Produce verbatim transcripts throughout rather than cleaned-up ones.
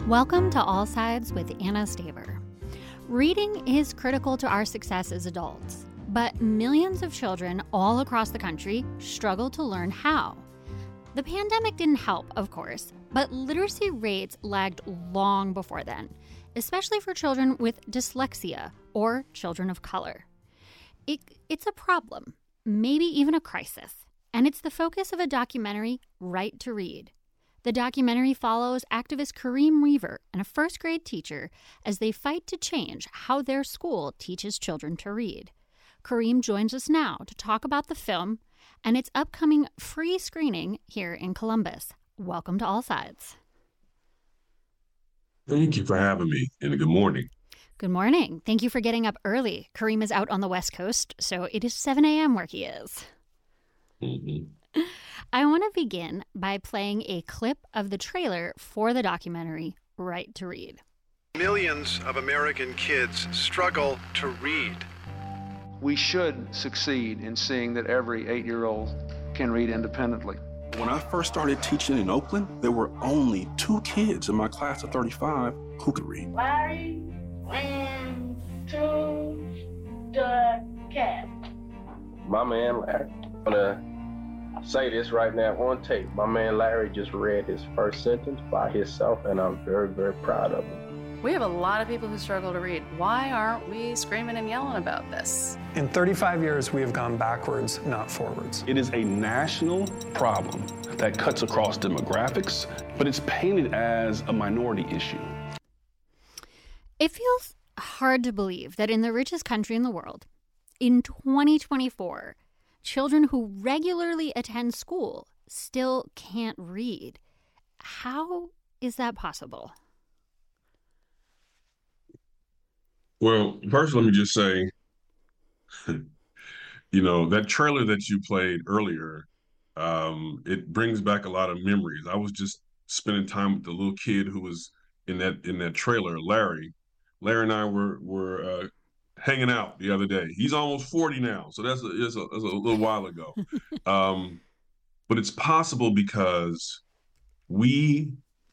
Welcome to All Sides with Anna Staver. Reading is critical to our success as adults, but millions of children all across the country struggle to learn how. The pandemic didn't help, of course, but literacy rates lagged long before then, especially for children with dyslexia or children of color. It, it's a problem, maybe even a crisis, and it's the focus of a documentary, Right to Read. The documentary follows activist Kareem Reaver and a first grade teacher as they fight to change how their school teaches children to read. Kareem joins us now to talk about the film and its upcoming free screening here in Columbus. Welcome to All Sides. Thank you for having me, and good morning. Good morning. Thank you for getting up early. Kareem is out on the West Coast, so it is seven a.m. where he is. Mm-hmm. I want to begin by playing a clip of the trailer for the documentary, Right to Read. Millions of American kids struggle to read. We should succeed in seeing that every eight-year-old can read independently. When I first started teaching in Oakland, there were only two kids in my class of thirty-five who could read. Larry ran to the cat. My man Larry, I'm gonna say this right now on tape. My man Larry just read his first sentence by himself, and I'm very, very proud of him. We have a lot of people who struggle to read. Why aren't we screaming and yelling about this? In thirty-five years, we have gone backwards, not forwards. It is a national problem that cuts across demographics, but it's painted as a minority issue. It feels hard to believe that in the richest country in the world, in twenty twenty-four, children who regularly attend school still can't read. How is that possible? Well, first, let me just say, you know, that trailer that you played earlier, um, it brings back a lot of memories. I was just spending time with the little kid who was in that in that trailer, Larry. Larry and I were were uh, hanging out the other day. He's almost forty now, so that's a, that's a, that's a little while ago. um, but it's possible because we,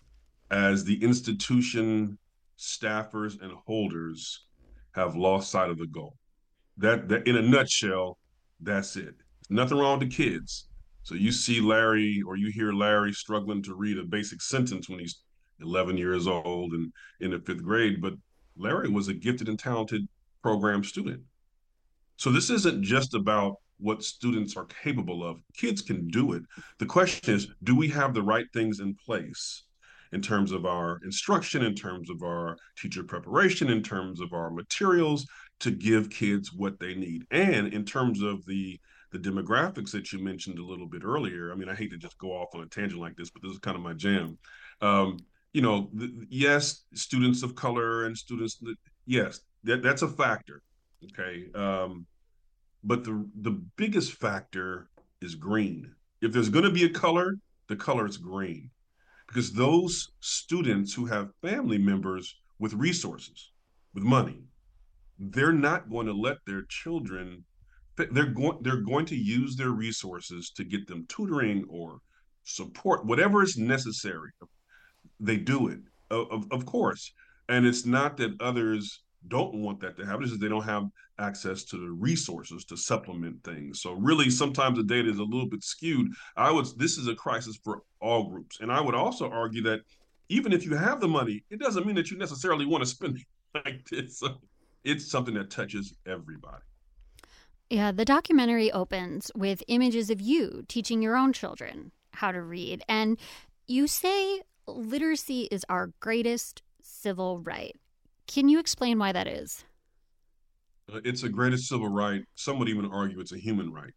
as the institution, staffers, and holders, have lost sight of the goal. That, that in a nutshell, that's it. Nothing wrong with the kids. So you see Larry, or you hear Larry struggling to read a basic sentence when he's eleven years old and in the fifth grade, but Larry was a gifted and talented program student. So this isn't just about what students are capable of. Kids can do it. The question is, do we have the right things in place in terms of our instruction, in terms of our teacher preparation, in terms of our materials to give kids what they need? And in terms of the the demographics that you mentioned a little bit earlier, I mean, I hate to just go off on a tangent like this, but this is kind of my jam. Um, you know, the, yes, students of color and students, yes, that, that's a factor, okay? Um, but the the biggest factor is green. If there's gonna be a color, the color is green. Because those students who have family members with resources, with money, they're not going to let their children, they're going, they're going to use their resources to get them tutoring or support, whatever is necessary. They do it, of, of course. And it's not that others don't want that to happen, it's just they don't have access to the resources to supplement things. So really, sometimes the data is a little bit skewed. I would, this is a crisis for all groups. And I would also argue that even if you have the money, it doesn't mean that you necessarily want to spend it like this. So it's something that touches everybody. Yeah, the documentary opens with images of you teaching your own children how to read. And you say literacy is our greatest civil right. Can you explain why that is? It's a greatest civil right. Some would even argue it's a human right.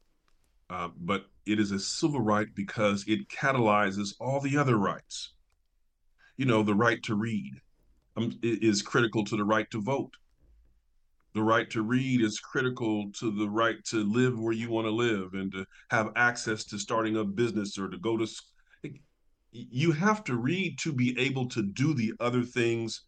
Uh, but it is a civil right because it catalyzes all the other rights. You know, the right to read um, is critical to the right to vote. The right to read is critical to the right to live where you want to live and to have access to starting a business or to go to school. You have to read to be able to do the other things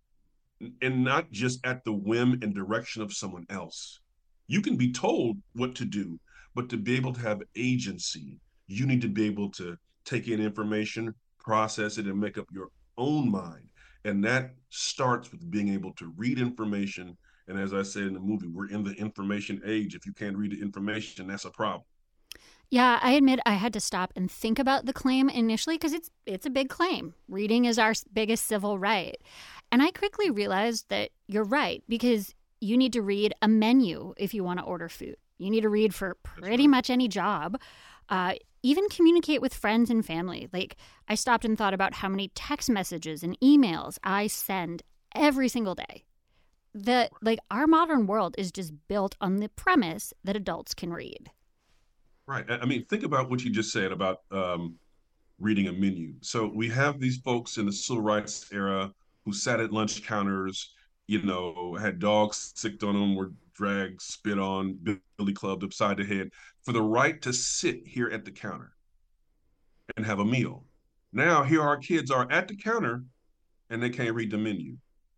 and not just at the whim and direction of someone else. You can be told what to do, but to be able to have agency, you need to be able to take in information, process it, and make up your own mind. And that starts with being able to read information. And as I said in the movie, we're in the information age. If you can't read the information, that's a problem. Yeah, I admit I had to stop and think about the claim initially because it's it's a big claim. Reading is our biggest civil right. And I quickly realized that you're right, because you need to read a menu if you want to order food. You need to read for pretty right. much any job, uh, even communicate with friends and family. Like, I stopped and thought about how many text messages and emails I send every single day. The, like, our modern world is just built on the premise that adults can read. Right. I mean, think about what you just said about um, reading a menu. So we have these folks in the civil rights era who sat at lunch counters, you know, had dogs sicked on them, were dragged, spit on, billy clubbed upside the head for the right to sit here at the counter and have a meal. Now, here our kids are at the counter and they can't read the menu.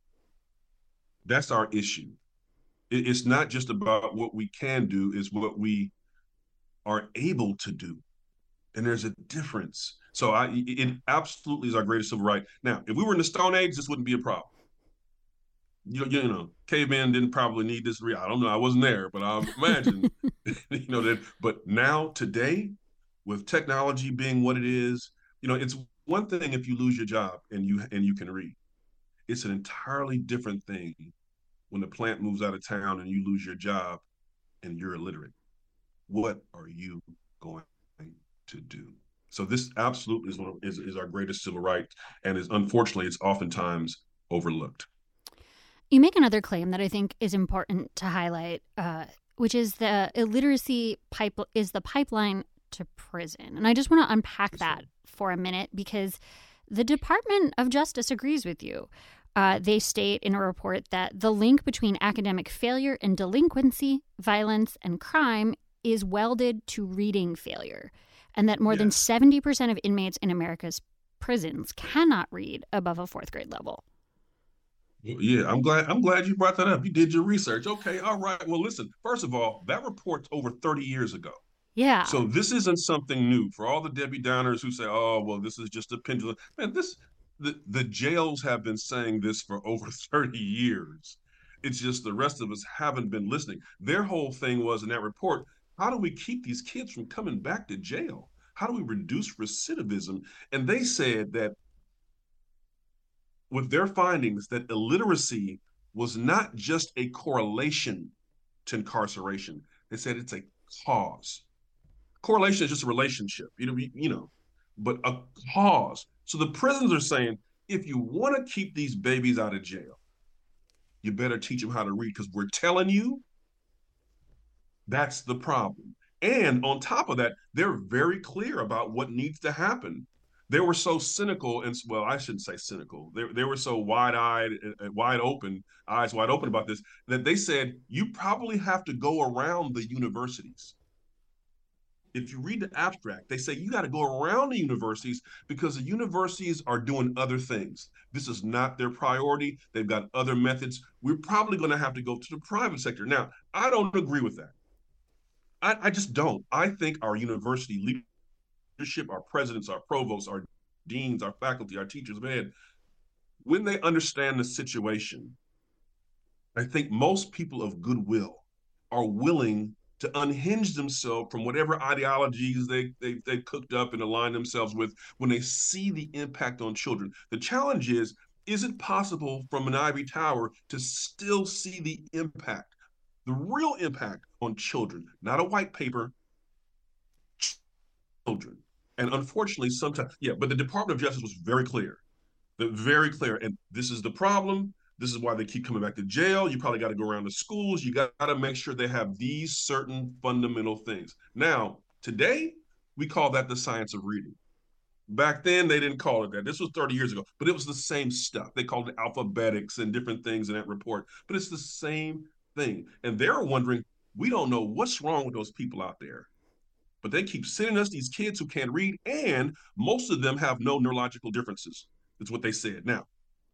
That's our issue. It's not just about what we can do, it's what we are able to do. And there's a difference. So I, it absolutely is our greatest civil right. Now, if we were in the Stone Age, this wouldn't be a problem. You, you know, cavemen didn't probably need this. I don't know. I wasn't there, but I imagine, you know, that. But now, today, with technology being what it is, you know, it's one thing if you lose your job and you and you can read. It's an entirely different thing when the plant moves out of town and you lose your job and you're illiterate. What are you going to do? So this absolutely is, one of, is, is our greatest civil right, and is unfortunately, it's oftentimes overlooked. You make another claim that I think is important to highlight, uh, which is the illiteracy pipe is the pipeline to prison. And I just want to unpack that for a minute, because the Department of Justice agrees with you. Uh, they state in a report that the link between academic failure and delinquency, violence, and crime is welded to reading failure, and that more yes. than seventy percent of inmates in America's prisons cannot read above a fourth grade level. Yeah, I'm glad I'm glad you brought that up. You did your research. Okay, all right. Well, listen, first of all, that report's over thirty years ago. Yeah. So this isn't something new. For all the Debbie Downers who say, oh, well, this is just a pendulum. Man, this the, the jails have been saying this for over thirty years. It's just the rest of us haven't been listening. Their whole thing was in that report, how do we keep these kids from coming back to jail? How do we reduce recidivism? And they said that with their findings, that illiteracy was not just a correlation to incarceration. They said it's a cause. Correlation is just a relationship, you know, you know, but a cause. So the prisons are saying, if you want to keep these babies out of jail, you better teach them how to read, because we're telling you that's the problem. And on top of that, they're very clear about what needs to happen. They were so cynical, and well, I shouldn't say cynical. They, they were so wide-eyed, and wide open, eyes wide open about this, that they said, you probably have to go around the universities. If you read the abstract, they say you got to go around the universities because the universities are doing other things. This is not their priority. They've got other methods. We're probably going to have to go to the private sector. Now, I don't agree with that. I, I just don't. I think our university leadership, our presidents, our provosts, our deans, our faculty, our teachers of ed, when they understand the situation, I think most people of goodwill are willing to unhinge themselves from whatever ideologies they, they, they cooked up and aligned themselves with when they see the impact on children. The challenge is, is it possible from an ivory tower to still see the impact, the real impact on children, not a white paper, children. And unfortunately, sometimes, yeah, but the Department of Justice was very clear, very clear. And this is the problem. This is why they keep coming back to jail. You probably got to go around to schools. You got to make sure they have these certain fundamental things. Now, today, we call that the science of reading. Back then, they didn't call it that. This was thirty years ago, but it was the same stuff. They called it alphabetics and different things in that report, but it's the same thing. And they're wondering, we don't know what's wrong with those people out there, but they keep sending us these kids who can't read, and most of them have no neurological differences. That's what they said. Now,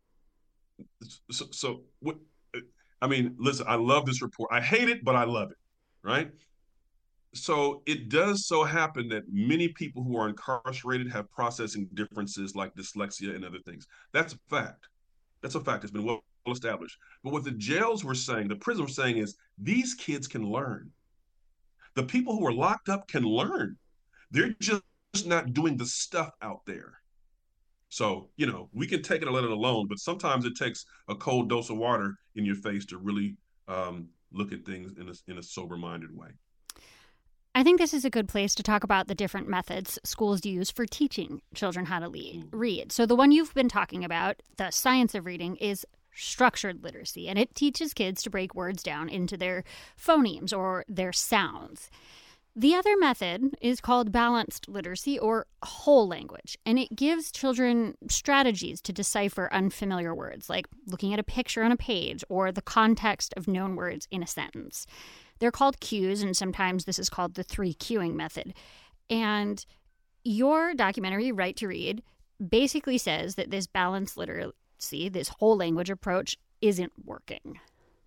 So, so what, I mean, listen, I love this report. I hate it, but I love it, right? So it does so happen that many people who are incarcerated have processing differences like dyslexia and other things. That's a fact. That's a fact. It's been well established. But what the jails were saying, the prison were saying is these kids can learn. The people who are locked up can learn. They're just not doing the stuff out there. So, you know, we can take it or let it alone, but sometimes it takes a cold dose of water in your face to really um, look at things in a, in a sober-minded way. I think this is a good place to talk about the different methods schools use for teaching children how to lead, read. So the one you've been talking about, the science of reading, is structured literacy, and it teaches kids to break words down into their phonemes or their sounds. The other method is called balanced literacy or whole language, and it gives children strategies to decipher unfamiliar words, like looking at a picture on a page or the context of known words in a sentence. They're called cues, and sometimes this is called the three cueing method. And your documentary, Right to Read, basically says that this balanced literacy, this whole language approach, isn't working.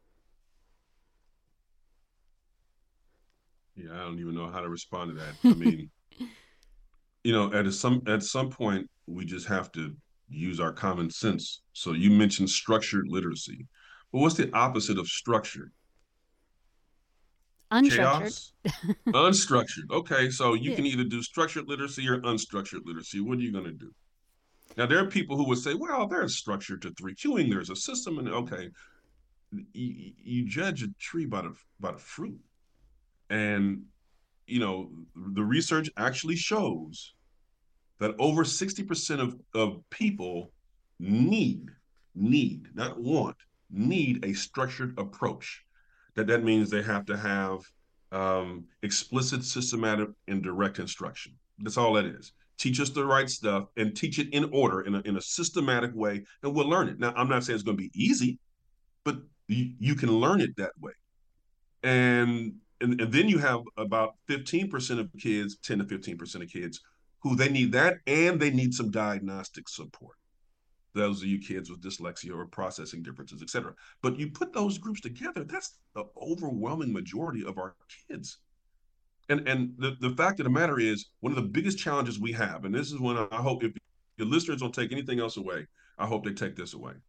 Yeah, I don't even know how to respond to that. I mean, you know, at a, some at some point, we just have to use our common sense. So you mentioned structured literacy. But what's the opposite of structured? Unstructured. Chaos? Unstructured. Okay, so you Yeah. can either do structured literacy or unstructured literacy. What are you going to do? Now, there are people who would say, well, there's structure to three queuing. There's a system. And okay, you, you judge a tree by the, by the fruit. And, you know, the research actually shows that over sixty percent of, of people need, need, not want, need a structured approach. That that means they have to have um, explicit, systematic, and direct instruction. That's all that is. Teach us the right stuff and teach it in order, in a, in a systematic way, and we'll learn it. Now, I'm not saying it's going to be easy, but you, you can learn it that way. And, and and then you have about fifteen percent of kids, ten to fifteen percent of kids, who they need that and they need some diagnostic support. Those are you kids with dyslexia or processing differences, et cetera. But you put those groups together, that's the overwhelming majority of our kids. And and the, the fact of the matter is, one of the biggest challenges we have, and this is when I hope if your listeners don't take anything else away, I hope they take this away.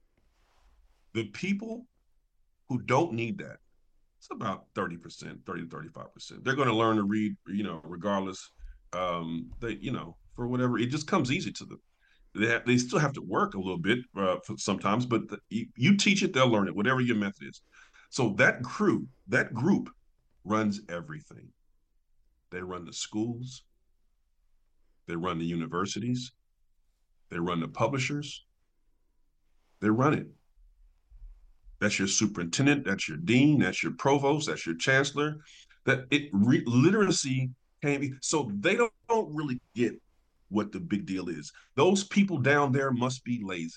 The people who don't need that, it's about thirty percent, thirty to thirty-five percent. They're going to learn to read, you know, regardless. Um, they, you know, for whatever, it just comes easy to them. They have, they still have to work a little bit uh, sometimes, but the, you, you teach it, they'll learn it, whatever your method is. So that crew, that group runs everything. They run the schools, they run the universities, they run the publishers, they run it. That's your superintendent, that's your dean, that's your provost, that's your chancellor. That it re- literacy can be, so they don't, don't really get what the big deal is. Those people down there must be lazy.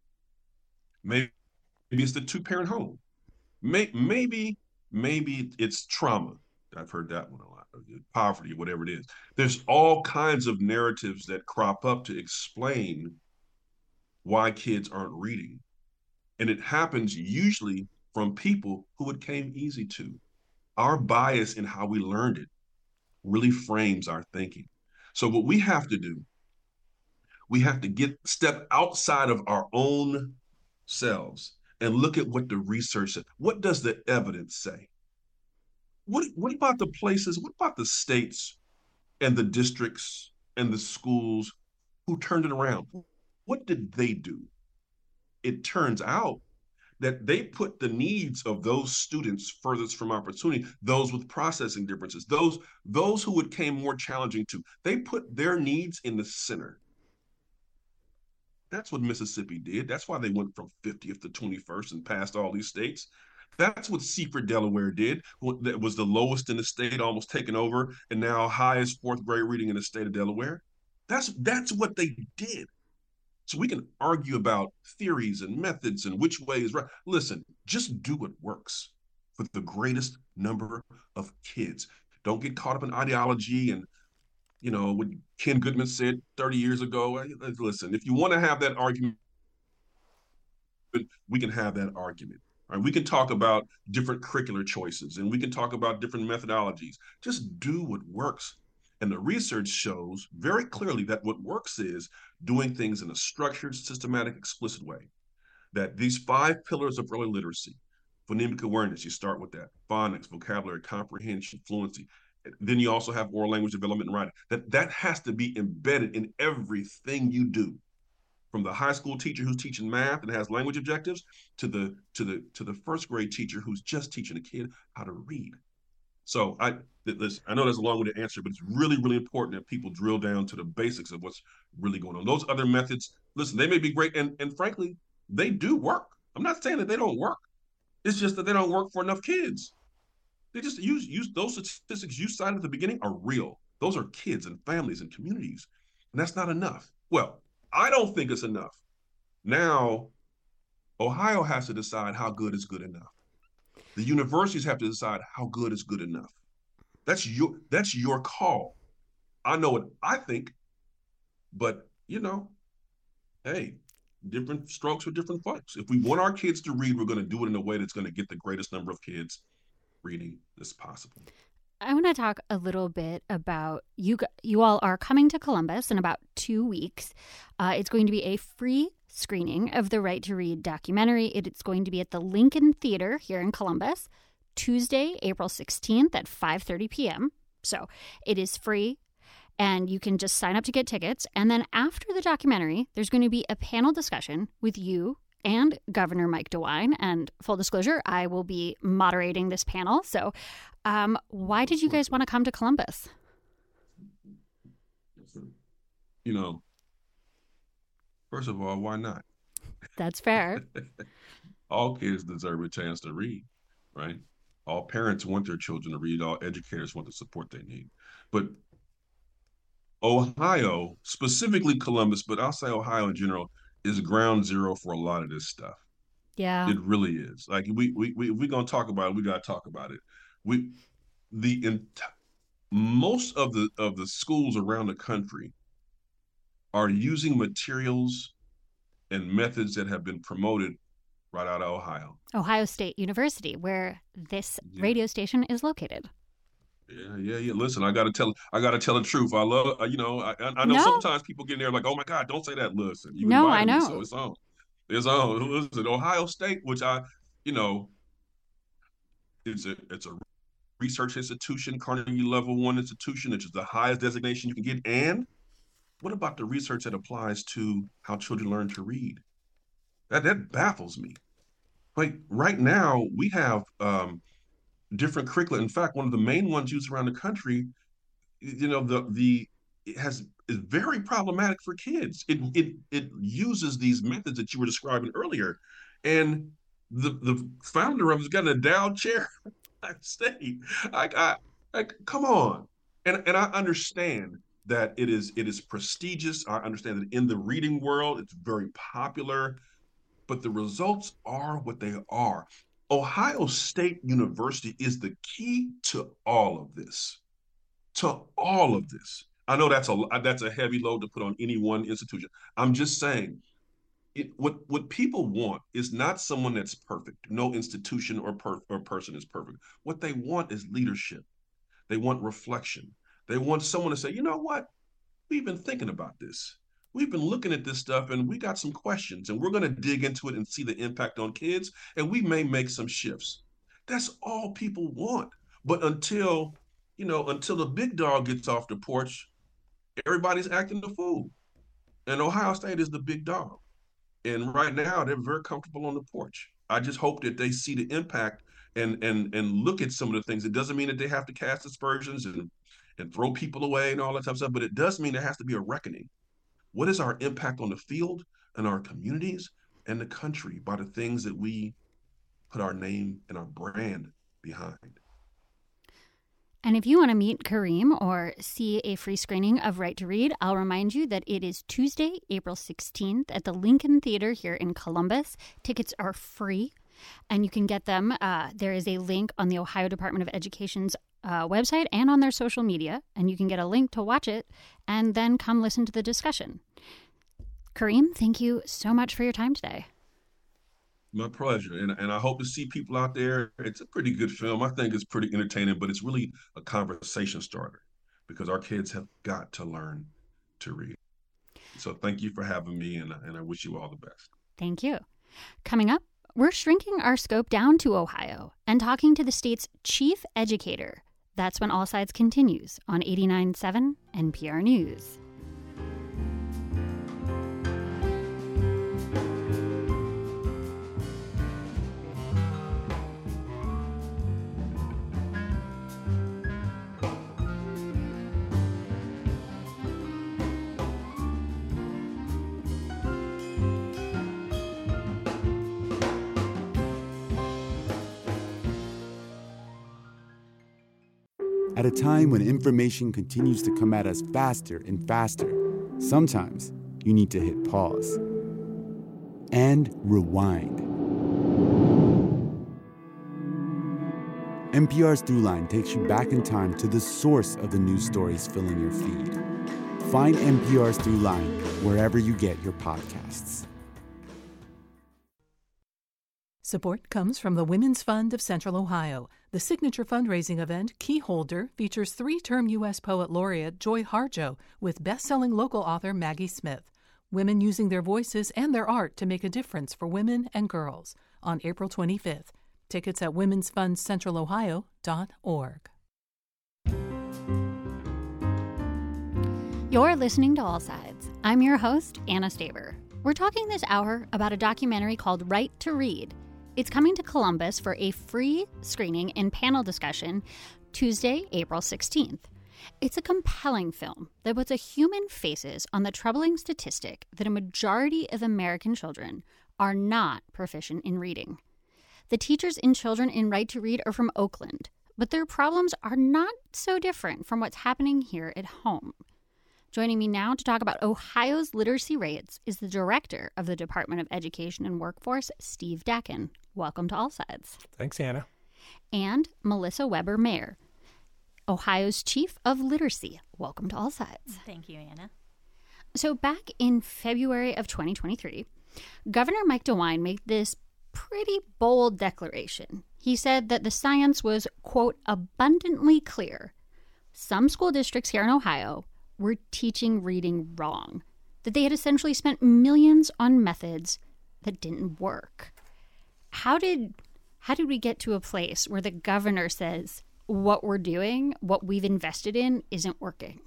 Maybe, maybe it's the two-parent home. May, maybe, maybe it's trauma. I've heard that one a lot. Poverty, whatever it is. There's all kinds of narratives that crop up to explain why kids aren't reading. And it happens usually from people who it came easy to. Our bias in how we learned it really frames our thinking. So what we have to do, we have to get step outside of our own selves and look at what the research says. What does the evidence say? What, what about the places, what about the states and the districts and the schools who turned it around? What did they do? It turns out that they put the needs of those students furthest from opportunity, those with processing differences, those, those who it came more challenging to, they put their needs in the center. That's what Mississippi did. That's why they went from fiftieth to twenty-first and passed all these states. That's what Seaford, Delaware did. That was the lowest in the state, almost taken over, and now highest fourth grade reading in the state of Delaware. That's, that's what they did. So we can argue about theories and methods and which way is right. Listen, just do what works for the greatest number of kids. Don't get caught up in ideology and, you know, what Ken Goodman said thirty years ago. Listen, if you want to have that argument, we can have that argument. Right? We can talk about different curricular choices and we can talk about different methodologies. Just do what works. And the research shows very clearly that what works is doing things in a structured, systematic, explicit way. That these five pillars of early literacy, phonemic awareness, you start with that, phonics, vocabulary, comprehension, fluency. Then you also have oral language development and writing. That, that has to be embedded in everything you do. From the high school teacher who's teaching math and has language objectives to the to the to the first grade teacher who's just teaching a kid how to read. So I listen, I know that's a long-winded answer, but it's really, really important that people drill down to the basics of what's really going on. Those other methods, listen, they may be great, and and frankly, they do work. I'm not saying that they don't work. It's just that they don't work for enough kids. They just use use those statistics you cited at the beginning are real. Those are kids and families and communities, and that's not enough. Well, I don't think it's enough. Now, Ohio has to decide how good is good enough. The universities have to decide how good is good enough. That's your that's your call. I know what I think, but you know, hey, different strokes for different folks. If we want our kids to read, we're going to do it in a way that's going to get the greatest number of kids reading as possible. I want to talk a little bit about you. You all are coming to Columbus in about two weeks. Uh, it's going to be a free screening of the Right to Read documentary. It, it's going to be at the Lincoln Theater here in Columbus, Tuesday, April sixteenth at five thirty p.m. So it is free, and you can just sign up to get tickets. And then after the documentary, there's going to be a panel discussion with you and Governor Mike DeWine. And full disclosure, I will be moderating this panel. So um, why did you guys want to come to Columbus? You know, first of all, why not? That's fair. All kids deserve a chance to read, right? All parents want their children to read. All educators want the support they need. But Ohio, specifically Columbus, but I'll say Ohio in general, is ground zero for a lot of this stuff. Yeah. It really is. Like we we we we're gonna talk about it, we gotta talk about it. We the in, most of the of the schools around the country are using materials and methods that have been promoted right out of Ohio. Ohio State University, where this yeah. radio station is located. Yeah, yeah, yeah. Listen, I gotta tell, I gotta tell the truth. I love, you know, I, I know no. sometimes people get in there like, oh my God, don't say that. Listen, you no, I know. Me, so it's on, it's on. Listen, Ohio State, which I, you know, it's a, it's a research institution, Carnegie Level One institution, which is the highest designation you can get. And what about the research that applies to how children learn to read? That that baffles me. Like right now, we have. Um, different curricula. In fact, one of the main ones used around the country, you know, the the it has is very problematic for kids. It it it uses these methods that you were describing earlier, and the the founder of it's got an endowed chair at state. Like I like come on, and and I understand that it is it is prestigious. I understand that in the reading world, it's very popular, but the results are what they are. Ohio State University is the key to all of this, to all of this. I know that's a that's a heavy load to put on any one institution. I'm just saying, it, what what people want is not someone that's perfect. No institution or, per, or person is perfect. What they want is leadership. They want reflection. They want someone to say, you know what? We've been thinking about this. We've been looking at this stuff and we got some questions and we're going to dig into it and see the impact on kids and we may make some shifts. That's all people want. But until, you know, until the big dog gets off the porch, everybody's acting the fool. And Ohio State is the big dog. And right now they're very comfortable on the porch. I just hope that they see the impact and and and look at some of the things. It doesn't mean that they have to cast aspersions and, and throw people away and all that type of stuff, but it does mean there has to be a reckoning. What is our impact on the field and our communities and the country by the things that we put our name and our brand behind? And if you want to meet Kareem or see a free screening of Right to Read, I'll remind you that it is Tuesday, April sixteenth at the Lincoln Theater here in Columbus. Tickets are free, and you can get them. Uh, there is a link on the Ohio Department of Education's uh, website and on their social media, and you can get a link to watch it and then come listen to the discussion. Kareem, thank you so much for your time today. My pleasure. And, and I hope to see people out there. It's a pretty good film. I think it's pretty entertaining, but it's really a conversation starter because our kids have got to learn to read. So thank you for having me, and, and I wish you all the best. Thank you. Coming up, we're shrinking our scope down to Ohio and talking to the state's chief educator. That's when All Sides continues on eighty-nine point seven N P R News. At a time when information continues to come at us faster and faster, sometimes you need to hit pause and rewind. N P R's Throughline takes you back in time to the source of the news stories filling your feed. Find N P R's Throughline wherever you get your podcasts. Support comes from the Women's Fund of Central Ohio. The signature fundraising event, Keyholder, features three-term U S Poet Laureate Joy Harjo with best-selling local author Maggie Smith. Women using their voices and their art to make a difference for women and girls. On April twenty-fifth. Tickets at womens fund central ohio dot org. You're listening to All Sides. I'm your host, Anna Staver. We're talking this hour about a documentary called Right to Read. It's coming to Columbus for a free screening and panel discussion Tuesday, April sixteenth. It's a compelling film that puts a human faces on the troubling statistic that a majority of American children are not proficient in reading. The teachers and children in Right to Read are from Oakland, but their problems are not so different from what's happening here at home. Joining me now to talk about Ohio's literacy rates is the director of the Department of Education and Workforce, Steve Dakin. Welcome to All Sides. Thanks, Anna. And Melissa Weber-Mayer, Ohio's Chief of Literacy. Welcome to All Sides. Thank you, Anna. So back in February of twenty twenty-three, Governor Mike DeWine made this pretty bold declaration. He said that the science was, quote, abundantly clear. Some school districts here in Ohio were teaching reading wrong, that they had essentially spent millions on methods that didn't work. How did how did we get to a place where the governor says what we're doing, what we've invested in, isn't working?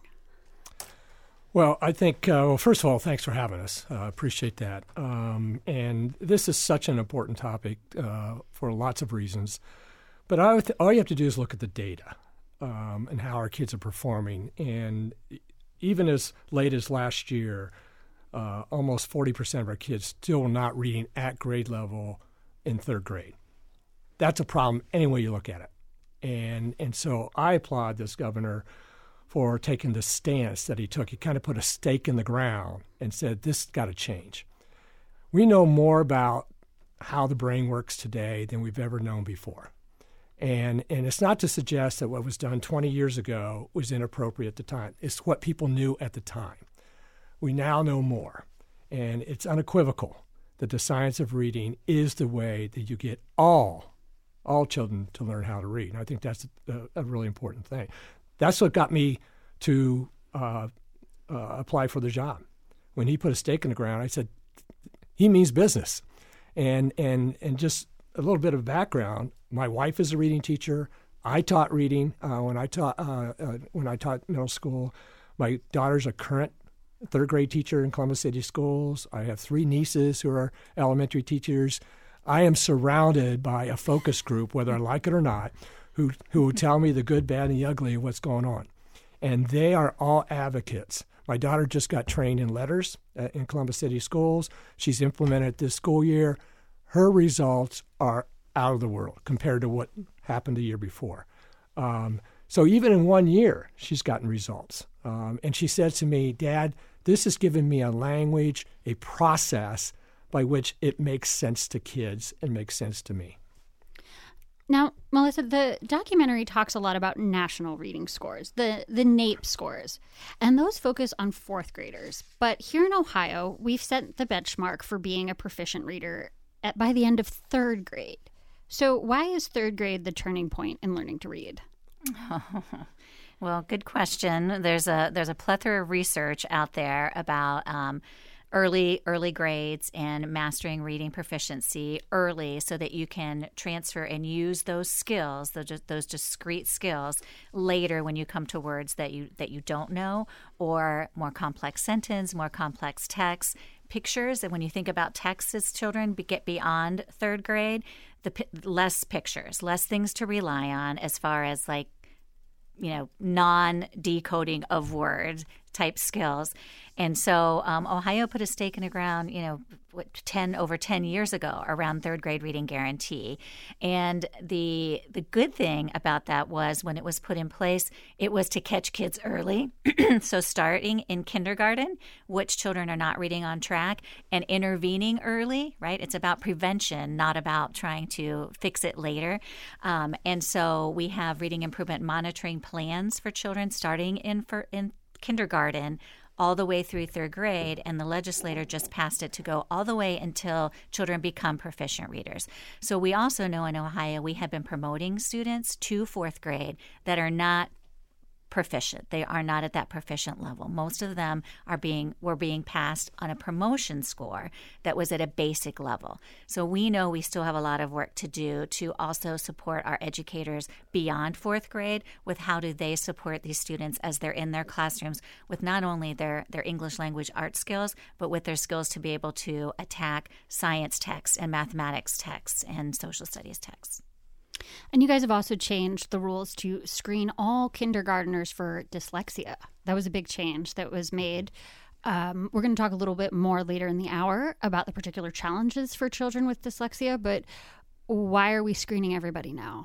Well, I think, uh, well, first of all, thanks for having us. I uh, appreciate that. Um, and this is such an important topic uh, for lots of reasons. But I th- all you have to do is look at the data um, and how our kids are performing. And even as late as last year, uh, almost forty percent of our kids still not reading at grade level in third grade. That's a problem any way you look at it. And and so I applaud this governor for taking the stance that he took. He kind of put a stake in the ground and said, this has got to change. We know more about how the brain works today than we've ever known before. And and it's not to suggest that what was done twenty years ago was inappropriate at the time. It's what people knew at the time. We now know more. And it's unequivocal that the science of reading is the way that you get all, all children to learn how to read. And I think that's a, a really important thing. That's what got me to uh, uh, apply for the job. When he put a stake in the ground, I said, he means business. And and and just a little bit of background. My wife is a reading teacher. I taught reading uh, when I taught uh, uh, when I taught middle school. My daughter's a current third grade teacher in Columbus City Schools. I have three nieces who are elementary teachers. I am surrounded by a focus group, whether I like it or not, who who tell me the good, bad, and the ugly of what's going on. And they are all advocates. My daughter just got trained in letters uh, in Columbus City Schools. She's implemented this school year. Her results are out of the world compared to what happened the year before. Um, so even in one year, she's gotten results. Um, and she said to me, Dad, this has given me a language, a process by which it makes sense to kids and makes sense to me. Now, Melissa, the documentary talks a lot about national reading scores, the, the NAEP scores, and those focus on fourth graders. But here in Ohio, we've set the benchmark for being a proficient reader at, by the end of third grade. So why is third grade the turning point in learning to read? Well, good question. There's a there's a plethora of research out there about um, early early grades and mastering reading proficiency early, so that you can transfer and use those skills, those those discrete skills, later when you come to words that you that you don't know, or more complex sentence, more complex text. Pictures, and when you think about text as children get beyond third grade, the less pictures, less things to rely on as far as like, you know, non-decoding of words type skills. And so um, Ohio put a stake in the ground, you know, what, ten over ten years ago around third grade reading guarantee. And the the good thing about that was when it was put in place, it was to catch kids early. So starting in kindergarten, which children are not reading on track, and intervening early, right? It's about prevention, not about trying to fix it later. Um, and so we have reading improvement monitoring plans for children starting in for in kindergarten all the way through third grade, and the legislator just passed it to go all the way until children become proficient readers. So we also know in Ohio we have been promoting students to fourth grade that are not proficient. They are not at that proficient level. Most of them are being were being passed on a promotion score that was at a basic level. So we know we still have a lot of work to do to also support our educators beyond fourth grade with how do they support these students as they're in their classrooms with not only their, their English language art skills, but with their skills to be able to attack science texts and mathematics texts and social studies texts. And you guys have also changed the rules to screen all kindergartners for dyslexia. That was a big change that was made. Um, we're going to talk a little bit more later in the hour about the particular challenges for children with dyslexia, but why are we screening everybody now?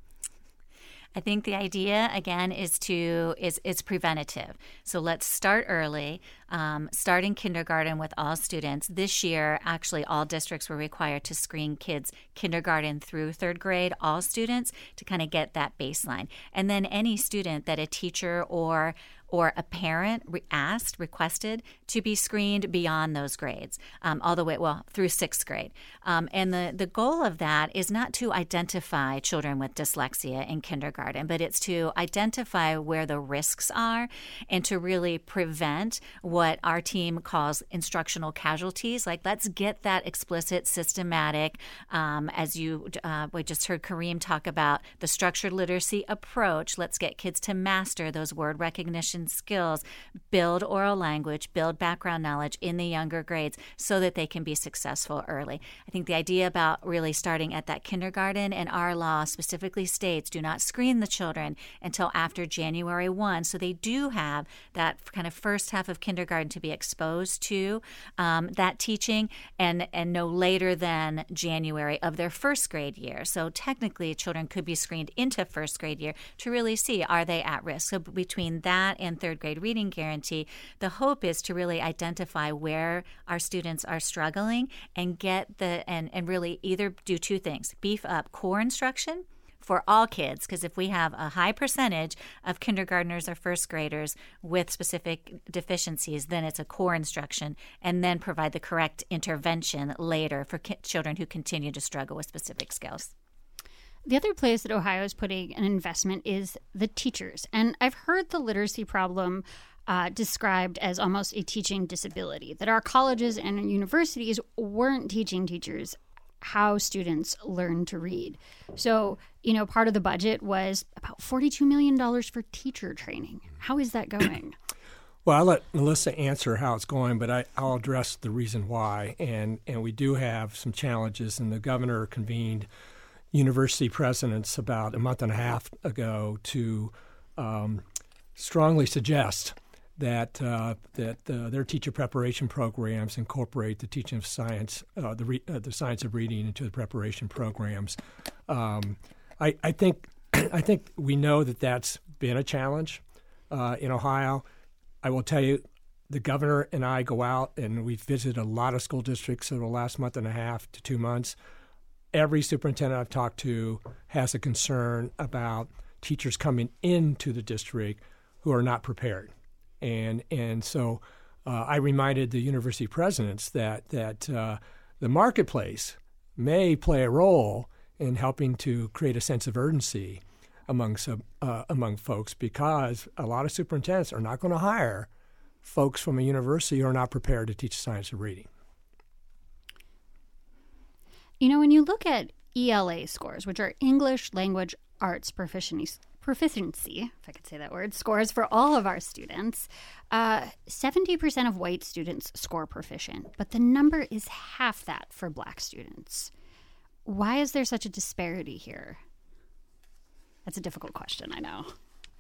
I think the idea, again, is to is is preventative. So let's start early, um, start in kindergarten with all students. This year, actually, all districts were required to screen kids kindergarten through third grade, all students, to kind of get that baseline. And then any student that a teacher or or a parent re- asked, requested to be screened beyond those grades, um, all the way, well, through sixth grade. Um, and the, the goal of that is not to identify children with dyslexia in kindergarten, but it's to identify where the risks are and to really prevent what our team calls instructional casualties. Like, let's get that explicit, systematic, um, as you, uh, we just heard Kareem talk about the structured literacy approach. Let's get kids to master those word recognition skills, build oral language, build background knowledge in the younger grades so that they can be successful early. I think the idea about really starting at that kindergarten, and our law specifically states do not screen the children until after January first, so they do have that kind of first half of kindergarten to be exposed to um, that teaching, and, and no later than January of their first grade year. So technically, children could be screened into first grade year to really see, are they at risk? So between that and third grade reading guarantee, the hope is to really identify where our students are struggling and get the and, and really either do two things: beef up core instruction for all kids, because if we have a high percentage of kindergartners or first graders with specific deficiencies, then it's a core instruction, and then provide the correct intervention later for ki- children who continue to struggle with specific skills. The other place that Ohio is putting an investment is the teachers. And I've heard the literacy problem uh, described as almost a teaching disability, that our colleges and universities weren't teaching teachers how students learn to read. So, you know, part of the budget was about forty-two million dollars for teacher training. How is that going? Well, I'll let Melissa answer how it's going, but I, I'll address the reason why. And, and we do have some challenges, and the governor convened university presidents about a month and a half ago to um, strongly suggest that uh, that uh, their teacher preparation programs incorporate the teaching of science, uh, the re- uh, the science of reading into the preparation programs. Um, I, I think I think we know that that's been a challenge uh, in Ohio. I will tell you, the governor and I go out and we've visited a lot of school districts over the last month and a half to two months. Every superintendent I've talked to has a concern about teachers coming into the district who are not prepared. And and so uh, I reminded the university presidents that that uh, the marketplace may play a role in helping to create a sense of urgency among some, uh, among folks, because a lot of superintendents are not going to hire folks from a university who are not prepared to teach the science of reading. You know, when you look at E L A scores, which are English Language Arts Proficiency, proficiency, if I could say that word, scores for all of our students, uh, seventy percent of white students score proficient, but the number is half that for Black students. Why is there such a disparity here? That's a difficult question, I know.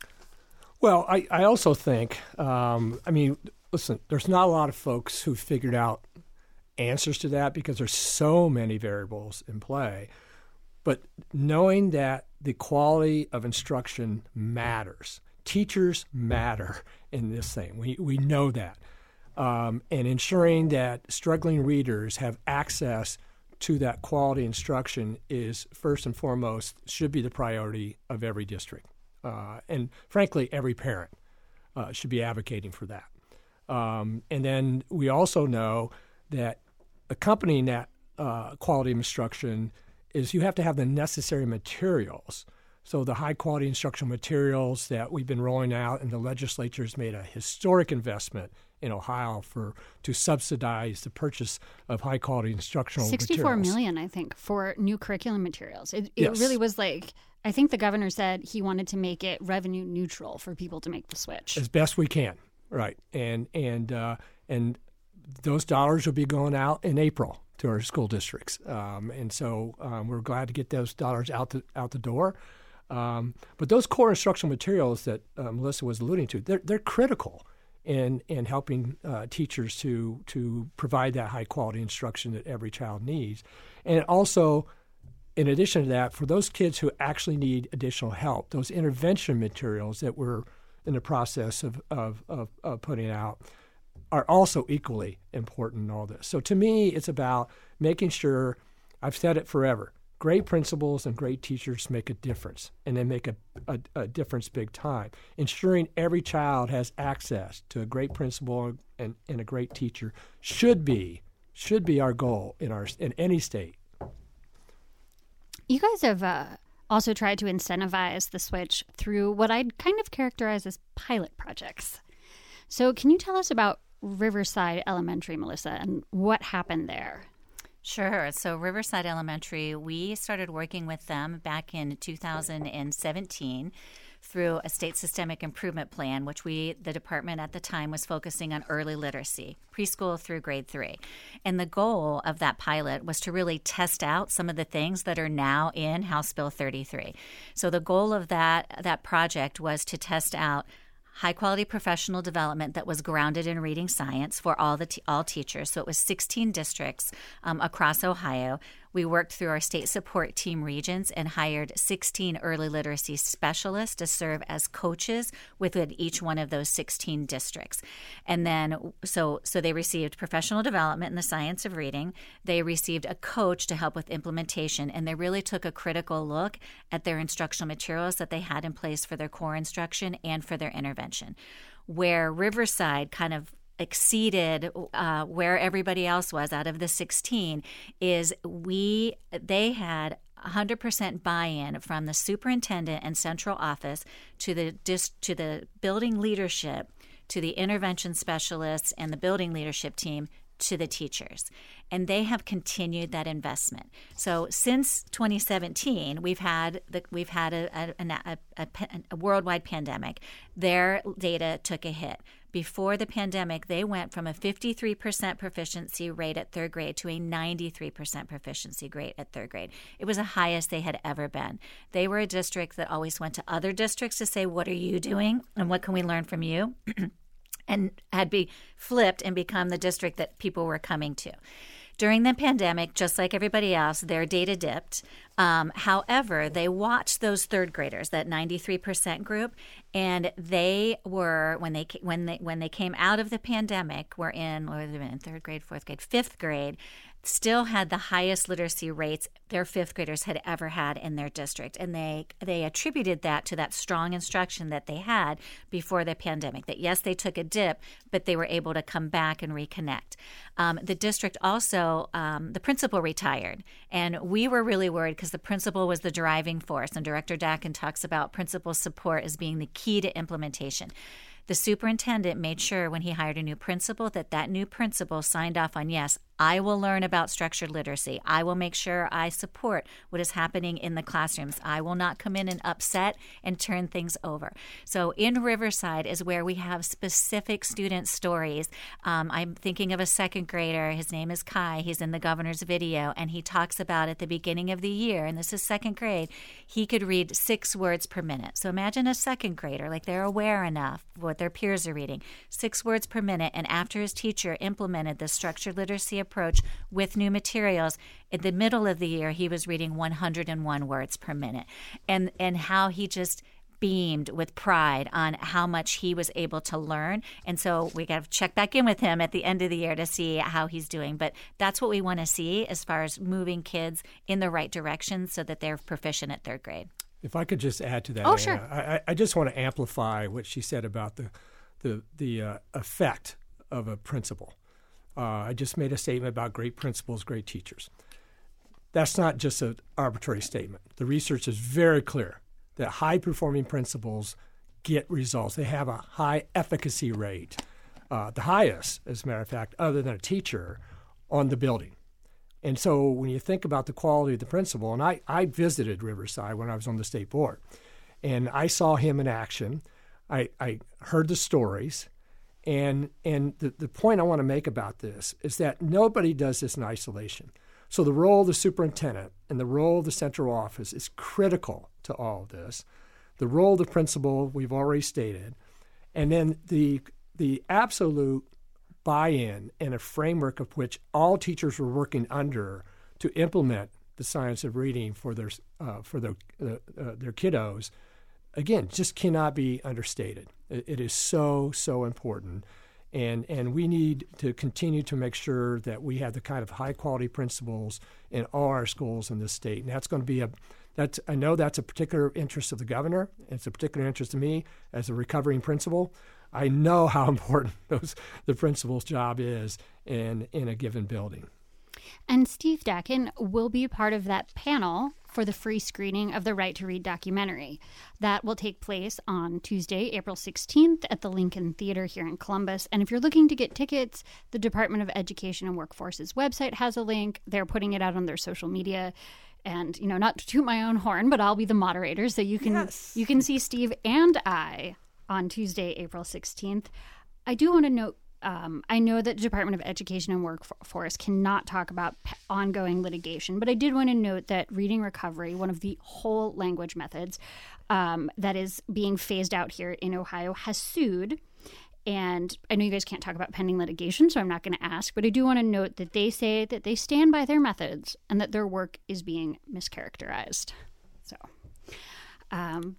Well, I, I also think, um, I mean, listen, there's not a lot of folks who figured out answers to that because there's so many variables in play. But knowing that the quality of instruction matters, teachers matter in this thing. We we know that. Um, and ensuring that struggling readers have access to that quality instruction is first and foremost, should be the priority of every district. Uh, and frankly, every parent uh, should be advocating for that. Um, and then we also know that accompanying that uh, quality of instruction is you have to have the necessary materials. So the high-quality instructional materials that we've been rolling out, and the legislature has made a historic investment in Ohio for to subsidize the purchase of high-quality instructional sixty-four materials. sixty-four million, I think, for new curriculum materials. It, it Yes. really was like, I think the governor said he wanted to make it revenue neutral for people to make the switch. As best we can, right? And and uh, and those dollars will be going out in April to our school districts, um, and so um, we're glad to get those dollars out the out the door. Um, but those core instructional materials that uh, Melissa was alluding to, they're they're critical in in helping uh, teachers to to provide that high quality instruction that every child needs, and also, in addition to that, for those kids who actually need additional help, those intervention materials that we're in the process of of, of, of putting out are also equally important in all this. So to me, it's about making sure, I've said it forever, great principals and great teachers make a difference, and they make a, a, a difference big time. Ensuring every child has access to a great principal and, and a great teacher should be should be our goal in our in any state. You guys have uh, also tried to incentivize the switch through what I'd kind of characterize as pilot projects. So can you tell us about Riverside Elementary, Melissa, and what happened there? Sure. So Riverside Elementary, we started working with them back in two thousand seventeen through a state systemic improvement plan, which we, the department at the time, was focusing on early literacy, preschool through grade three. And the goal of that pilot was to really test out some of the things that are now in House Bill thirty-three. So the goal of that that project was to test out high-quality professional development that was grounded in reading science for all the t- all teachers. So it was sixteen districts um, across Ohio. We worked through our state support team regions and hired sixteen early literacy specialists to serve as coaches within each one of those sixteen districts. And then, so so they received professional development in the science of reading. They received a coach to help with implementation, and they really took a critical look at their instructional materials that they had in place for their core instruction and for their intervention. Where Riverside kind of exceeded uh, where everybody else was out of the sixteen is we they had one hundred percent buy-in from the superintendent and central office to the dis, to the building leadership, to the intervention specialists and the building leadership team, to the teachers. And they have continued that investment. So since twenty seventeen, we've had the, we've had a, a, a, a, a worldwide pandemic. Their data took a hit. Before the pandemic, they went from a fifty-three percent proficiency rate at third grade to a ninety-three percent proficiency rate at third grade. It was the highest they had ever been. They were a district that always went to other districts to say, what are you doing and what can we learn from you? And had be flipped and become the district that people were coming to. During the pandemic, just like everybody else, their data dipped. Um, however, they watched those third graders, that ninety-three percent group, And they were, when they when they when they came out of the pandemic, were in, or they've been in third grade, fourth grade, fifth grade, still had the highest literacy rates their fifth graders had ever had in their district. And they they attributed that to that strong instruction that they had before the pandemic, that yes, they took a dip, but they were able to come back and reconnect. Um, the district also, um, the principal retired, and we were really worried because the principal was the driving force, and Director Dakin talks about principal support as being the key to implementation. The superintendent made sure when he hired a new principal that that new principal signed off on, yes, I will learn about structured literacy. I will make sure I support what is happening in the classrooms. I will not come in and upset and turn things over. So in Riverside is where we have specific student stories. Um, I'm thinking of a second grader. His name is Kai. He's in the governor's video, and he talks about at the beginning of the year, and this is second grade, he could read six words per minute. So imagine a second grader, like they're aware enough what their peers are reading, six words per minute, and after his teacher implemented the structured literacy approach approach with new materials, in the middle of the year, he was reading one hundred one words per minute. And, and how he just beamed with pride on how much he was able to learn. And so we got to check back in with him at the end of the year to see how he's doing. But that's what we want to see as far as moving kids in the right direction so that they're proficient at third grade. If I could just add to that, oh, Anna, sure. I, I just want to amplify what she said about the the, the uh, effect of a principal. Uh, I just made a statement about great principals, great teachers. That's not just an arbitrary statement. The research is very clear that high-performing principals get results. They have a high efficacy rate, uh, the highest, as a matter of fact, other than a teacher, on the building. And so when you think about the quality of the principal, and I, I visited Riverside when I was on the state board, and I saw him in action. I, I heard the stories. And and the, the point I want to make about this is that nobody does this in isolation. So the role of the superintendent and the role of the central office is critical to all of this. The role of the principal, we've already stated. And then the the absolute buy-in and a framework of which all teachers were working under to implement the science of reading for their, uh, for their, uh, uh, their kiddos, again, just cannot be understated. It is so, so important. And and we need to continue to make sure that we have the kind of high-quality principals in all our schools in this state. And that's going to be a that's I know that's a particular interest of the governor. It's a particular interest of me as a recovering principal. I know how important those the principal's job is in, in a given building. And Steve Dakin will be part of that panel for the free screening of the Right to Read documentary. That will take place on Tuesday, April sixteenth at the Lincoln Theater here in Columbus. And if you're looking to get tickets, the Department of Education and Workforce's website has a link. They're putting it out on their social media. And, you know, not to toot my own horn, but I'll be the moderator, so you can yes. you can see Steve and I on Tuesday, April sixteenth. I do want to note, Um, I know that the Department of Education and Workforce cannot talk about p- ongoing litigation, but I did want to note that reading recovery, one of the whole language methods um, that is being phased out here in Ohio, has sued. And I know you guys can't talk about pending litigation, so I'm not going to ask, but I do want to note that they say that they stand by their methods and that their work is being mischaracterized. So, um,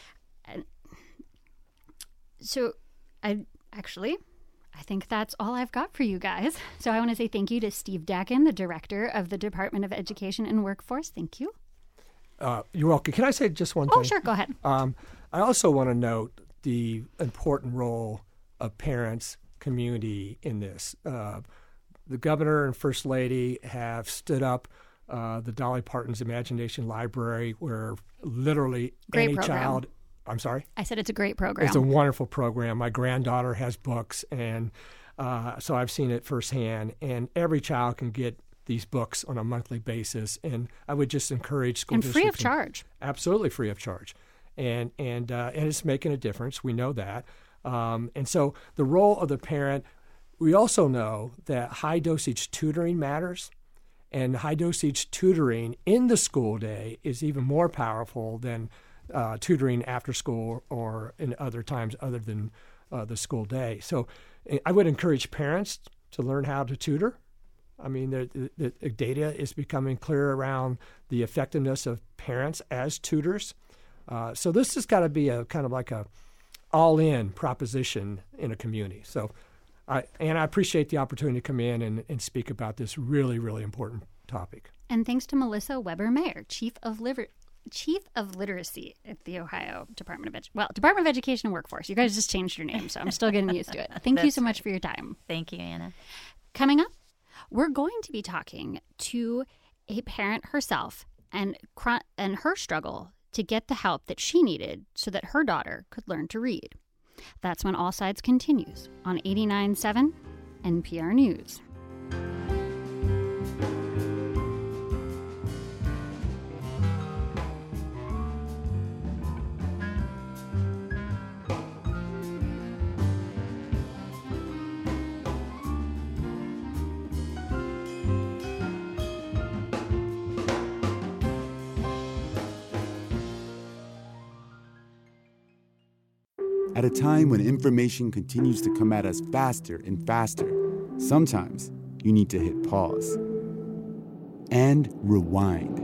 so I actually... I think that's all I've got for you guys. So I want to say thank you to Steve Dakin, the director of the Department of Education and Workforce. Thank you. Uh, you're welcome. Can I say just one thing? Oh, sure. Go ahead. Um, I also want to note the important role of parents, community in this. Uh, the governor and first lady have stood up uh, the Dolly Parton's Imagination Library, where literally Great any program. child... I'm sorry? I said it's a great program. It's a wonderful program. My granddaughter has books, and uh, so I've seen it firsthand. And every child can get these books on a monthly basis. And I would just encourage school and districts. free of charge. Absolutely free of charge. And and uh, and it's making a difference. We know that. Um, and so the role of the parent, we also know that high-dosage tutoring matters. And high-dosage tutoring in the school day is even more powerful than Uh, tutoring after school or in other times other than uh, the school day. So I would encourage parents to learn how to tutor. I mean, the, the, the data is becoming clear around the effectiveness of parents as tutors. Uh, so this has got to be a kind of like a all-in proposition in a community. So, I, and I appreciate the opportunity to come in and, and speak about this really, really important topic. And thanks to Melissa Weber-Mayer, Chief of Liver- Chief of Literacy at the Ohio Department of Edu- well, Department of Education and Workforce. You guys just changed your name, so I'm still getting used to it. Thank you so much for your time. Thank you, Anna. Coming up, we're going to be talking to a parent herself and cr- and her struggle to get the help that she needed so that her daughter could learn to read. That's when All Sides continues on eighty-nine point seven N P R News. At a time when information continues to come at us faster and faster, sometimes you need to hit pause and rewind.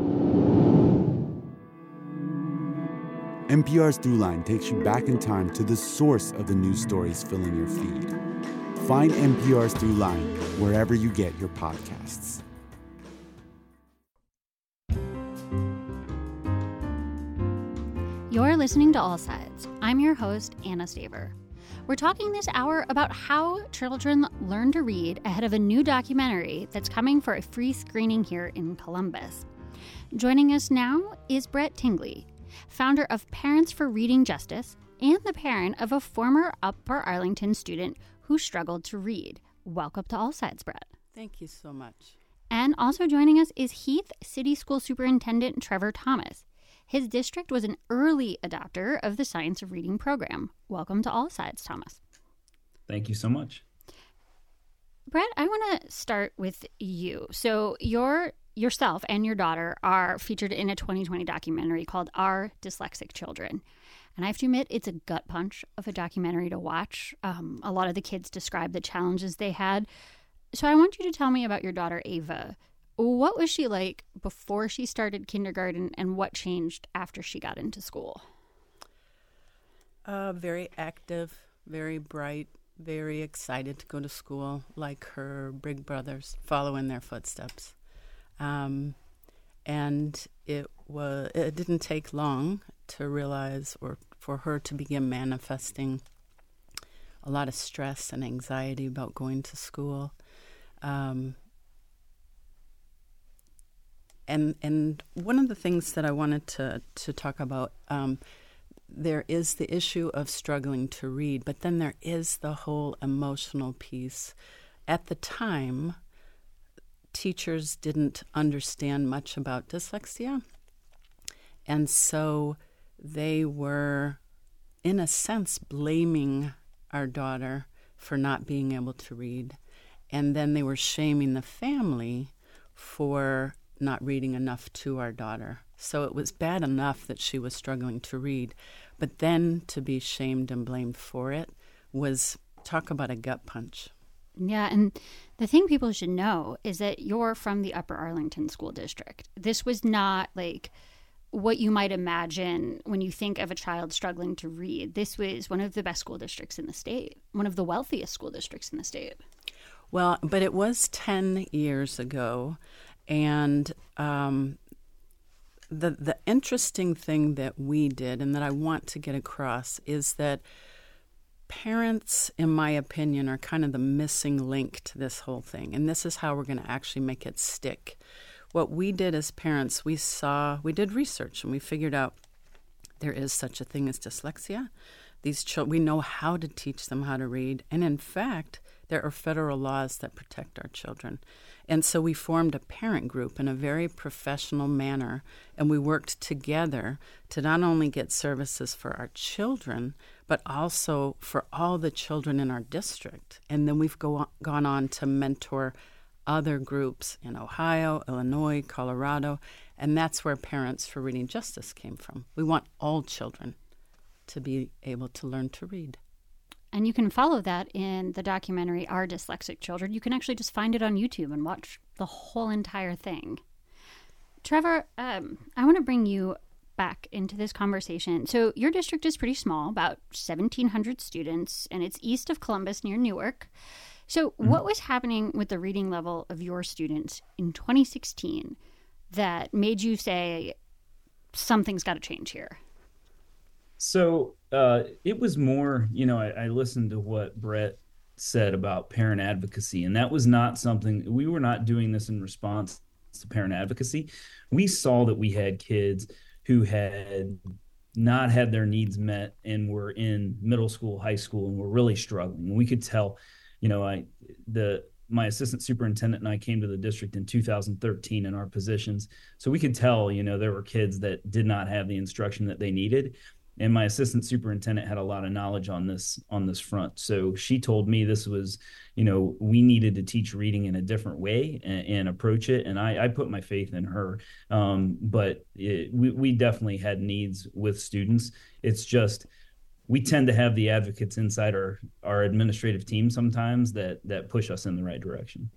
N P R's Throughline takes you back in time to the source of the news stories filling your feed. Find N P R's Throughline wherever you get your podcasts. You're listening to All Sides. I'm your host, Anna Staver. We're talking this hour about how children learn to read ahead of a new documentary that's coming for a free screening here in Columbus. Joining us now is Brett Tingley, founder of Parents for Reading Justice and the parent of a former Upper Arlington student who struggled to read. Welcome to All Sides, Brett. Thank you so much. And also joining us is Heath City School Superintendent Trevor Thomas. His district was an early adopter of the Science of Reading program. Welcome to All Sides, Thomas. Thank you so much. Brett, I want to start with you. So your yourself and your daughter are featured in a twenty twenty documentary called Our Dyslexic Children. And I have to admit, it's a gut punch of a documentary to watch. Um, a lot of the kids describe the challenges they had. So I want you to tell me about your daughter, Ava. What was she like before she started kindergarten, and what changed after she got into school? Uh, very active, very bright, very excited to go to school, like her big brothers, follow in their footsteps. Um, and it was it didn't take long to realize, or for her to begin manifesting a lot of stress and anxiety about going to school. Um, And and one of the things that I wanted to, to talk about, um, there is the issue of struggling to read, but then there is the whole emotional piece. At the time, teachers didn't understand much about dyslexia, and so they were, in a sense, blaming our daughter for not being able to read, and then they were shaming the family for not reading enough to our daughter. So it was bad enough that she was struggling to read, but then to be shamed and blamed for it was, talk about a gut punch. Yeah, and the thing people should know is that you're from the Upper Arlington School District. This was not like what you might imagine when you think of a child struggling to read. This was one of the best school districts in the state, one of the wealthiest school districts in the state. Well, but it was ten years ago. And um, the the interesting thing that we did, and that I want to get across, is that parents, in my opinion, are kind of the missing link to this whole thing. And this is how we're going to actually make it stick. What we did as parents, we saw, we did research, and we figured out there is such a thing as dyslexia. These children, we know how to teach them how to read. And in fact, there are federal laws that protect our children. And so we formed a parent group in a very professional manner, and we worked together to not only get services for our children, but also for all the children in our district. And then we've go on, gone on to mentor other groups in Ohio, Illinois, Colorado, and that's where Parents for Reading Justice came from. We want all children to be able to learn to read. And you can follow that in the documentary Our Dyslexic Children. You can actually just find it on YouTube and watch the whole entire thing. Trevor, um, I want to bring you back into this conversation. So your district is pretty small, about seventeen hundred students, and it's east of Columbus near Newark. So mm-hmm. what was happening with the reading level of your students in twenty sixteen that made you say something's got to change here? So uh, it was more, you know, I, I listened to what Brett said about parent advocacy, and that was not something, we were not doing this in response to parent advocacy. We saw that we had kids who had not had their needs met and were in middle school, high school, and were really struggling. And we could tell, you know, I the my assistant superintendent and I came to the district in two thousand thirteen in our positions. So we could tell, you know, there were kids that did not have the instruction that they needed. And my assistant superintendent had a lot of knowledge on this on this front. So she told me this was, you know, we needed to teach reading in a different way and, and approach it. And I, I put my faith in her. Um, but it, we, we definitely had needs with students. It's just we tend to have the advocates inside our, our administrative team sometimes that that push us in the right direction.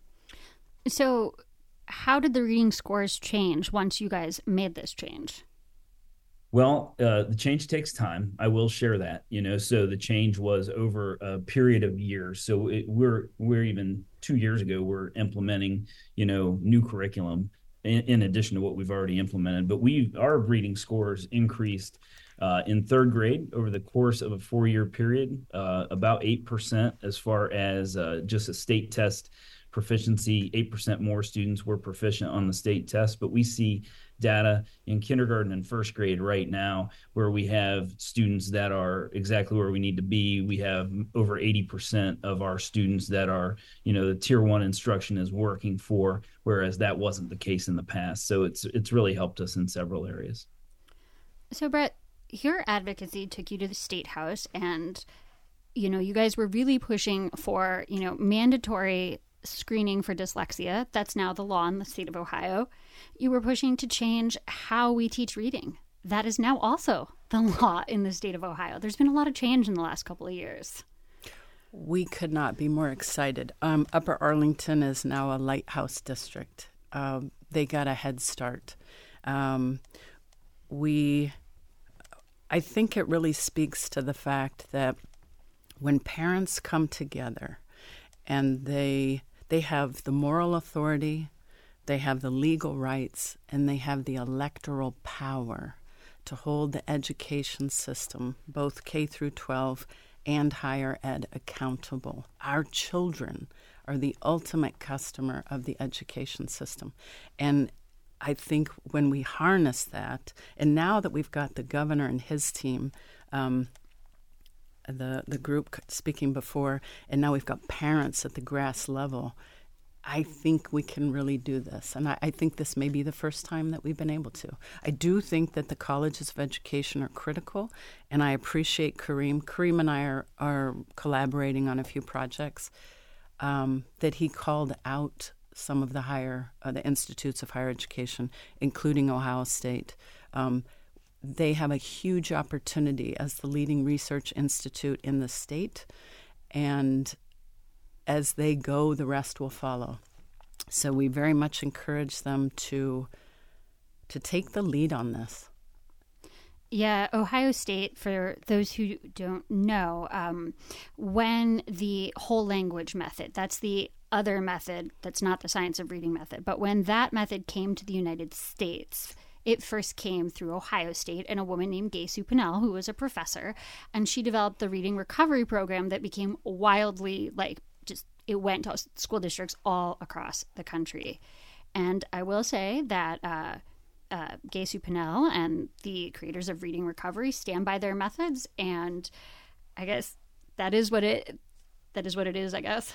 So how did the reading scores change once you guys made this change? Well, uh, the change takes time. I will share that, you know, so the change was over a period of years. So it, we're we're even two years ago, we're implementing, you know, new curriculum in, in addition to what we've already implemented. But we our reading scores increased uh, in third grade over the course of a four-year period, uh, about eight percent as far as uh, just a state test proficiency. eight percent more students were proficient on the state test. But we see data in kindergarten and first grade right now where we have students that are exactly where we need to be. We have over eighty percent of our students that are, you know, the tier one instruction is working for, whereas that wasn't the case in the past. So it's it's really helped us in several areas. So Brett, your advocacy took you to the State House, and, you know, you guys were really pushing for, you know, mandatory screening for dyslexia. That's now the law in the state of Ohio. You were pushing to change how we teach reading. That is now also the law in the state of Ohio. There's been a lot of change in the last couple of years. We could not be more excited. Um, Upper Arlington is now a lighthouse district. Um, they got a head start. Um, we, I think it really speaks to the fact that when parents come together and they they have the moral authority, they have the legal rights, and they have the electoral power to hold the education system, both K through twelve and higher ed, accountable. Our children are the ultimate customer of the education system. And I think when we harness that, and now that we've got the governor and his team, um, the the group speaking before, and now we've got parents at the grass level, I think we can really do this. And I, I think this may be the first time that we've been able to. I do think that the colleges of education are critical, and I appreciate Kareem. Kareem and I are, are collaborating on a few projects um, that he called out some of the higher, uh, the institutes of higher education, including Ohio State. Um, They have a huge opportunity as the leading research institute in the state, and as they go, the rest will follow. So we very much encourage them to to take the lead on this. Yeah, Ohio State, for those who don't know, um, when the whole language method, that's the other method, that's not the science of reading method, but when that method came to the United States, it first came through Ohio State and a woman named Gay-Sue Pinnell, who was a professor, and she developed the reading recovery program that became wildly, like, just, it went to school districts all across the country. And I will say that uh, uh, Gay-Sue Pinnell and the creators of Reading Recovery stand by their methods, and I guess that is what it, that is what it is, I guess.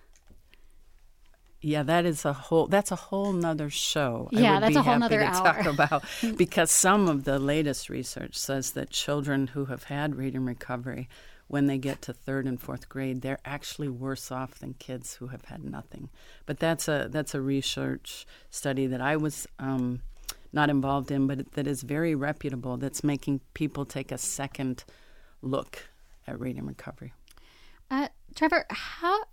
Yeah, that is a whole. That's a whole nother show. Yeah, I would that's be a whole happy nother to hour. talk about, because some of the latest research says that children who have had reading recovery, when they get to third and fourth grade, they're actually worse off than kids who have had nothing. But that's a that's a research study that I was um, not involved in, but that is very reputable. That's making people take a second look at reading recovery. Uh, Trevor, how?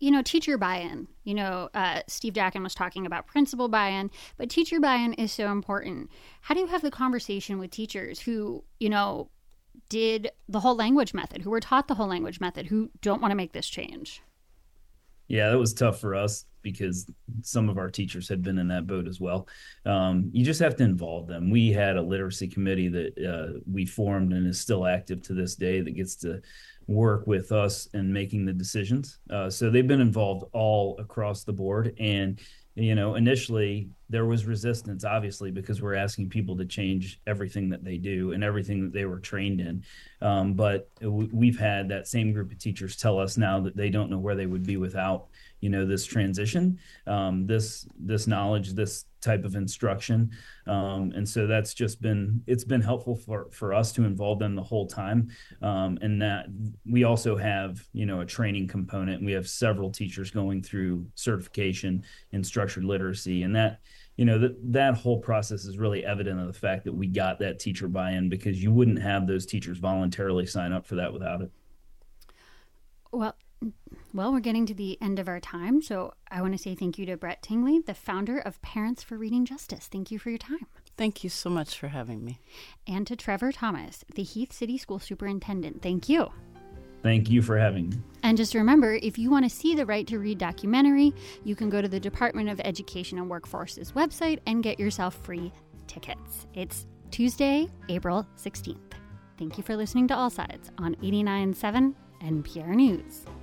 you know, teacher buy-in. You know, uh, Steve Dakin was talking about principal buy-in, but teacher buy-in is so important. How do you have the conversation with teachers who, you know, did the whole language method, who were taught the whole language method, who don't want to make this change? Yeah, that was tough for us because some of our teachers had been in that boat as well. Um, you just have to involve them. We had a literacy committee that uh, we formed and is still active to this day that gets to work with us in making the decisions. Uh, so they've been involved all across the board. And, you know, initially there was resistance, obviously, because we're asking people to change everything that they do and everything that they were trained in. Um, but w- we've had that same group of teachers tell us now that they don't know where they would be without, you know, this transition, um, this this knowledge, this type of instruction. Um, and so that's just been, it's been helpful for, for us to involve them the whole time. Um, and that we also have, you know, a training component. We have several teachers going through certification in structured literacy. And that, you know, that that whole process is really evident of the fact that we got that teacher buy-in, because you wouldn't have those teachers voluntarily sign up for that without it. Well, Well, we're getting to the end of our time, so I want to say thank you to Brett Tingley, the founder of Parents for Reading Justice. Thank you for your time. Thank you so much for having me. And to Trevor Thomas, the Heath City School Superintendent. Thank you. Thank you for having me. And just remember, if you want to see the Right to Read documentary, you can go to the Department of Education and Workforce's website and get yourself free tickets. It's Tuesday, April sixteenth. Thank you for listening to All Sides on eighty-nine point seven N P R News.